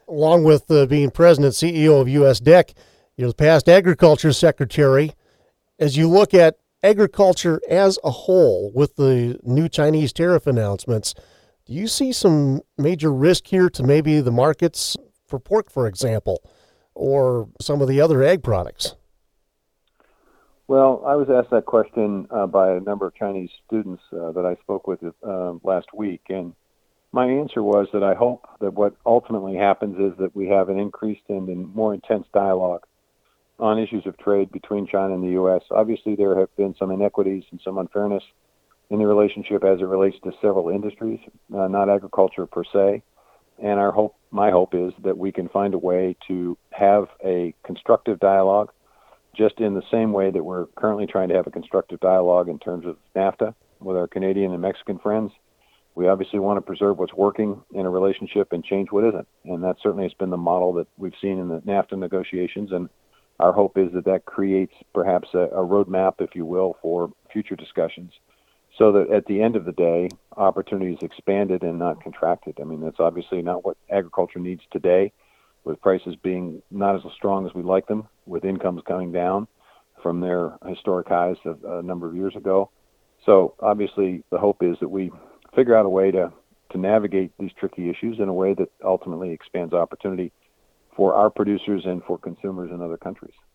along with being president and CEO of USDEC, you're the past agriculture secretary. As you look at agriculture as a whole with the new Chinese tariff announcements, do you see some major risk here to maybe the markets for pork, for example, or some of the other ag products? Well, I was asked that question by a number of Chinese students that I spoke with last week, and my answer was that I hope that what ultimately happens is that we have an increased and more intense dialogue on issues of trade between China and the U.S. Obviously, there have been some inequities and some unfairness in the relationship as it relates to several industries, not agriculture per se. And my hope is that we can find a way to have a constructive dialogue, just in the same way that we're currently trying to have a constructive dialogue in terms of NAFTA with our Canadian and Mexican friends. We obviously want to preserve what's working in a relationship and change what isn't. And that certainly has been the model that we've seen in the NAFTA negotiations. And our hope is that that creates perhaps a roadmap, if you will, for future discussions, so that at the end of the day, opportunity is expanded and not contracted. I mean, that's obviously not what agriculture needs today, with prices being not as strong as we'd like them, with incomes coming down from their historic highs of a number of years ago. So obviously the hope is that we figure out a way to navigate these tricky issues in a way that ultimately expands opportunity for our producers and for consumers in other countries.